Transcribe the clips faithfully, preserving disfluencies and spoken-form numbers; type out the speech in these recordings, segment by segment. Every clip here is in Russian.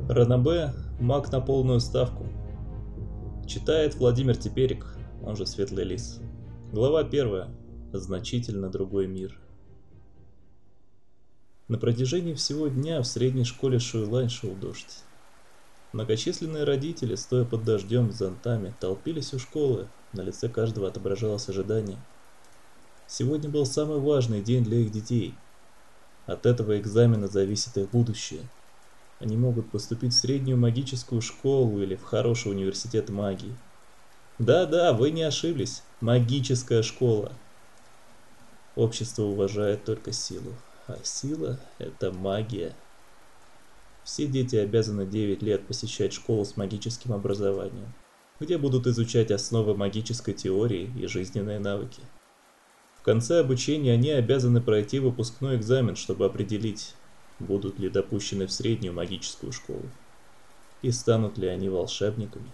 Ранобэ – маг на полную ставку. Читает Владимир Теперик, он же Светлый Лис. Глава первая. Значительно другой мир. На протяжении всего дня в средней школе Шуйлань шел дождь. Многочисленные родители, стоя под дождем с зонтами, толпились у школы, на лице каждого отображалось ожидание. Сегодня был самый важный день для их детей. От этого экзамена зависит их будущее. Они могут поступить в среднюю магическую школу или в хороший университет магии. Да-да, вы не ошиблись, магическая школа. Общество уважает только силу, а сила – это магия. Все дети обязаны девять лет посещать школу с магическим образованием, где будут изучать основы магической теории и жизненные навыки. В конце обучения они обязаны пройти выпускной экзамен, чтобы определить, будут ли допущены в среднюю магическую школу и станут ли они волшебниками.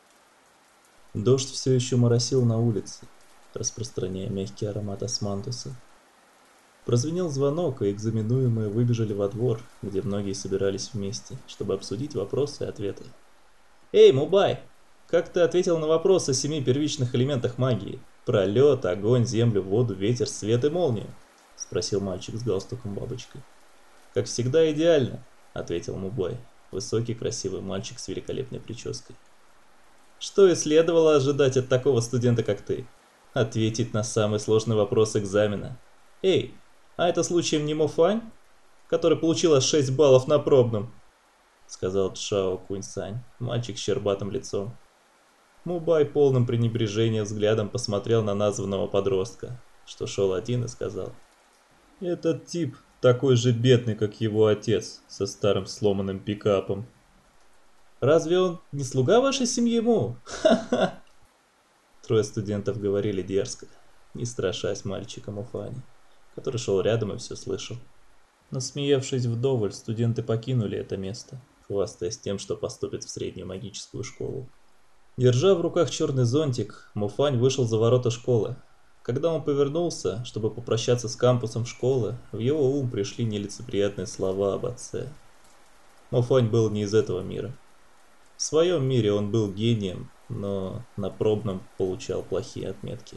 Дождь все еще моросил на улице, распространяя мягкий аромат османтуса. Прозвенел звонок, и экзаменуемые выбежали во двор, где многие собирались вместе, чтобы обсудить вопросы и ответы. «Эй, Мубай, как ты ответил на вопрос о семи первичных элементах магии? Про лед, огонь, землю, воду, ветер, свет и молнию?» – спросил мальчик с галстуком бабочкой. «Как всегда идеально», — ответил Мубай, высокий красивый мальчик с великолепной прической. «Что и следовало ожидать от такого студента, как ты? Ответить на самый сложный вопрос экзамена. Эй, а это случаем не Мофань, который получила шесть баллов на пробном?» — сказал Чжао Куньсань, мальчик с щербатым лицом. Мубай полным пренебрежения взглядом посмотрел на названного подростка, что шел один, и сказал: «Этот тип такой же бедный, как его отец, со старым сломанным пикапом. Разве он не слуга вашей семьи, Му? Ха-ха!» Трое студентов говорили дерзко, не страшась мальчика Муфани, который шел рядом и все слышал. Насмеявшись вдоволь, студенты покинули это место, хвастаясь тем, что поступят в среднюю магическую школу. Держа в руках черный зонтик, Муфань вышел за ворота школы. Когда он повернулся, чтобы попрощаться с кампусом школы, в его ум пришли нелицеприятные слова об отце. Мофань был не из этого мира. В своем мире он был гением, но на пробном получал плохие отметки.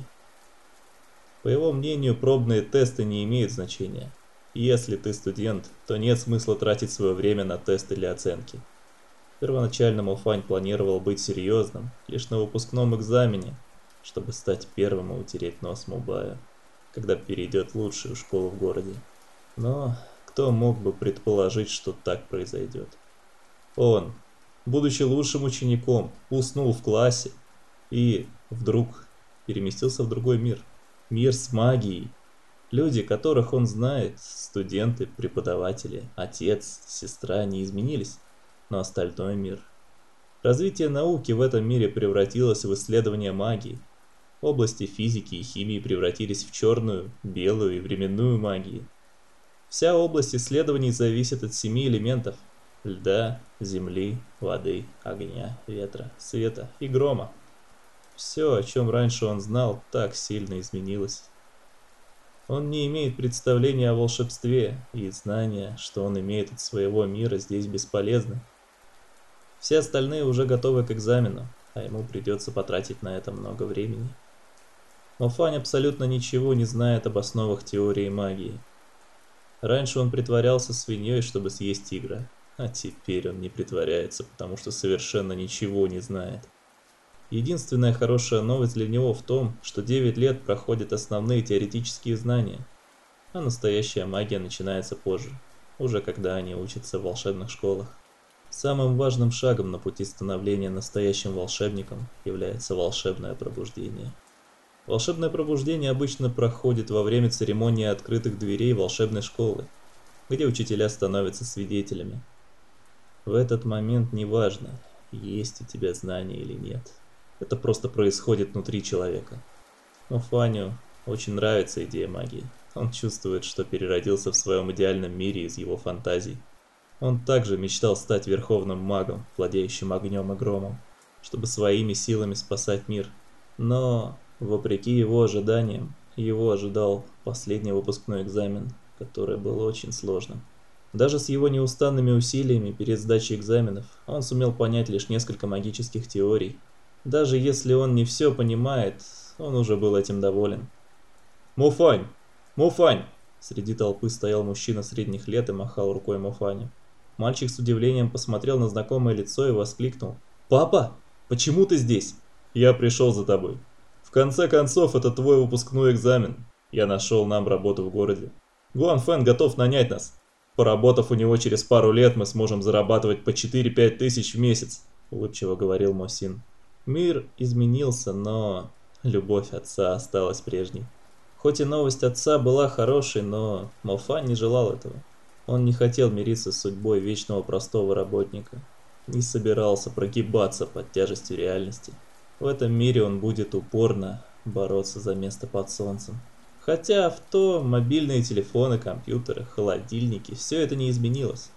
По его мнению, пробные тесты не имеют значения. Если ты студент, то нет смысла тратить свое время на тесты для оценки. Первоначально Мофань планировал быть серьезным лишь на выпускном экзамене, чтобы стать первым и утереть нос Мубая, когда перейдет в лучшую школу в городе. Но кто мог бы предположить, что так произойдет? Он, будучи лучшим учеником, уснул в классе и вдруг переместился в другой мир. Мир с магией. Люди, которых он знает, студенты, преподаватели, отец, сестра, не изменились, но остальной мир. Развитие науки в этом мире превратилось в исследование магии. Области физики и химии превратились в черную, белую и временную магии. Вся область исследований зависит от семи элементов – льда, земли, воды, огня, ветра, света и грома. Все, о чем раньше он знал, так сильно изменилось. Он не имеет представления о волшебстве, и знания, что он имеет от своего мира, здесь бесполезны. Все остальные уже готовы к экзамену, а ему придется потратить на это много времени. Мофань абсолютно ничего не знает об основах теории магии. Раньше он притворялся свиньей, чтобы съесть тигра, а теперь он не притворяется, потому что совершенно ничего не знает. Единственная хорошая новость для него в том, что девять лет проходят основные теоретические знания, а настоящая магия начинается позже, уже когда они учатся в волшебных школах. Самым важным шагом на пути становления настоящим волшебником является волшебное пробуждение. Волшебное пробуждение обычно проходит во время церемонии открытых дверей волшебной школы, где учителя становятся свидетелями. В этот момент неважно, есть у тебя знания или нет. Это просто происходит внутри человека. Но Фаню очень нравится идея магии. Он чувствует, что переродился в своем идеальном мире из его фантазий. Он также мечтал стать верховным магом, владеющим огнем и громом, чтобы своими силами спасать мир. Но, вопреки его ожиданиям, его ожидал последний выпускной экзамен, который был очень сложным. Даже с его неустанными усилиями перед сдачей экзаменов он сумел понять лишь несколько магических теорий. Даже если он не все понимает, он уже был этим доволен. «Муфань! Муфань!» Среди толпы стоял мужчина средних лет и махал рукой Муфаню. Мальчик с удивлением посмотрел на знакомое лицо и воскликнул: «Папа, почему ты здесь?» «Я пришел за тобой. В конце концов, это твой выпускной экзамен. Я нашел нам работу в городе. Гуан Фэн готов нанять нас. Поработав у него через пару лет, мы сможем зарабатывать по четыре-пять тысяч в месяц», — улыбчиво говорил Мо Син. Мир изменился, но любовь отца осталась прежней. Хоть и новость отца была хорошей, но Мо Фань не желал этого. Он не хотел мириться с судьбой вечного простого работника. Не собирался прогибаться под тяжестью реальности. В этом мире он будет упорно бороться за место под солнцем. Хотя в то мобильные телефоны, компьютеры, холодильники, все это не изменилось.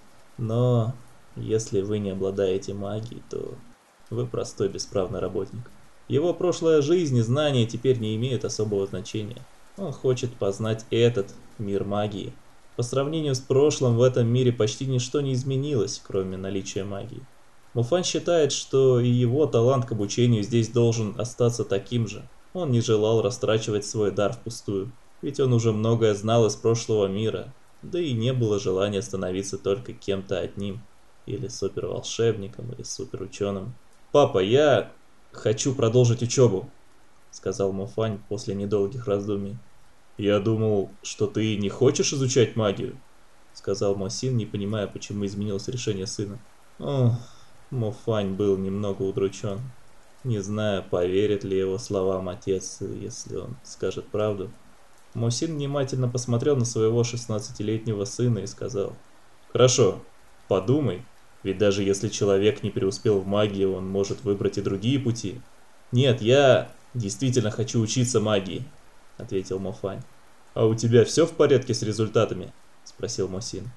Но если вы не обладаете магией, то вы простой бесправный работник. Его прошлая жизнь и знания теперь не имеют особого значения. Он хочет познать этот мир магии. По сравнению с прошлым, в этом мире почти ничто не изменилось, кроме наличия магии. Муфань считает, что и его талант к обучению здесь должен остаться таким же. Он не желал растрачивать свой дар впустую, ведь он уже многое знал из прошлого мира, да и не было желания становиться только кем-то одним, или суперволшебником, или суперученым. «Папа, я хочу продолжить учебу», — сказал Муфань после недолгих раздумий. «Я думал, что ты не хочешь изучать магию», — сказал Мо Син, не понимая, почему изменилось решение сына. Ох, Муфань был немного удручен, не зная, поверит ли его словам отец, если он скажет правду. Мо Син внимательно посмотрел на своего шестнадцатилетнего сына и сказал: «Хорошо, подумай, ведь даже если человек не преуспел в магии, он может выбрать и другие пути». «Нет, я действительно хочу учиться магии», — ответил Муфань. «А у тебя все в порядке с результатами?» — спросил Мо Син.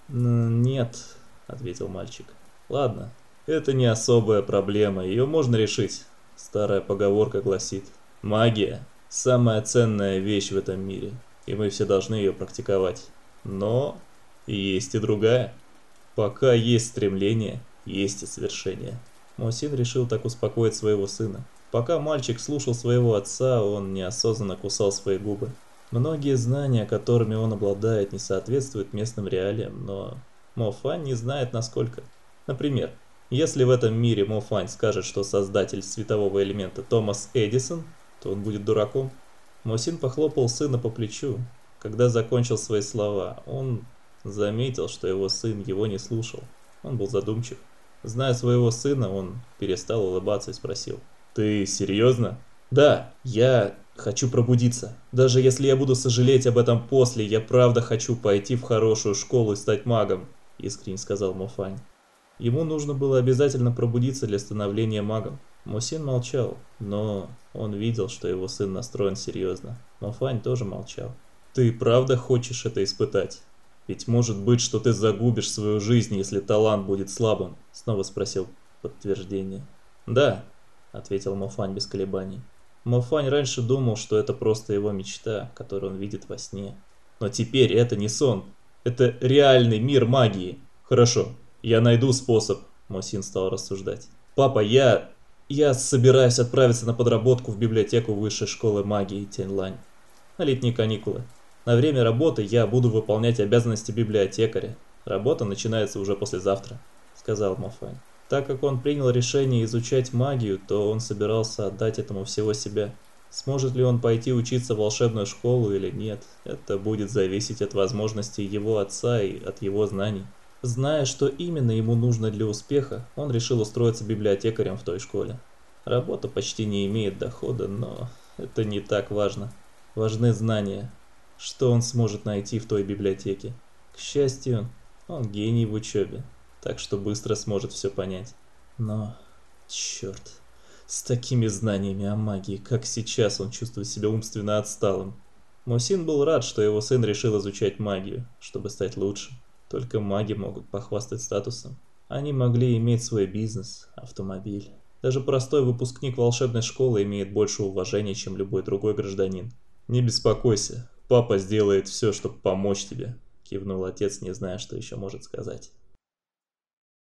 «Нет», — ответил мальчик. «Ладно, это не особая проблема, ее можно решить. Старая поговорка гласит: магия – самая ценная вещь в этом мире, и мы все должны ее практиковать. Но есть и другая. Пока есть стремление, есть и свершение». Мо Син решил так успокоить своего сына. Пока мальчик слушал своего отца, он неосознанно кусал свои губы. Многие знания, которыми он обладает, не соответствуют местным реалиям, но Мо Фань не знает насколько. Например, если в этом мире Мо Фань скажет, что создатель светового элемента Томас Эдисон, то он будет дураком. Мо Син похлопал сына по плечу. Когда закончил свои слова, он заметил, что его сын его не слушал. Он был задумчив. Зная своего сына, он перестал улыбаться и спросил: «Ты серьезно?» «Да, я хочу пробудиться. Даже если я буду сожалеть об этом после, я правда хочу пойти в хорошую школу и стать магом», — искренне сказал Мо Фань. Ему нужно было обязательно пробудиться для становления магом. Мо Син молчал, но он видел, что его сын настроен серьезно. Мо Фань тоже молчал. «Ты правда хочешь это испытать? Ведь может быть, что ты загубишь свою жизнь, если талант будет слабым?» — снова спросил подтверждение. «Да», — ответил Мо Фань без колебаний. Мо Фань раньше думал, что это просто его мечта, которую он видит во сне. Но теперь это не сон. Это реальный мир магии. «Хорошо, я найду способ», — Мо Син стал рассуждать. «Папа, я... я собираюсь отправиться на подработку в библиотеку высшей школы магии Тяньлань на летние каникулы. На время работы я буду выполнять обязанности библиотекаря. Работа начинается уже послезавтра», — сказал Мо Фань. Так как он принял решение изучать магию, то он собирался отдать этому всего себя. Сможет ли он пойти учиться в волшебную школу или нет, это будет зависеть от возможностей его отца и от его знаний. Зная, что именно ему нужно для успеха, он решил устроиться библиотекарем в той школе. Работа почти не имеет дохода, но это не так важно. Важны знания, что он сможет найти в той библиотеке. К счастью, он гений в учебе, так что быстро сможет все понять. Но, черт, с такими знаниями о магии, как сейчас, он чувствует себя умственно отсталым. Мо Син был рад, что его сын решил изучать магию, чтобы стать лучше. Только маги могут похвастать статусом. Они могли иметь свой бизнес, автомобиль. Даже простой выпускник волшебной школы имеет больше уважения, чем любой другой гражданин. «Не беспокойся, папа сделает все, чтобы помочь тебе», — кивнул отец, не зная, что еще может сказать.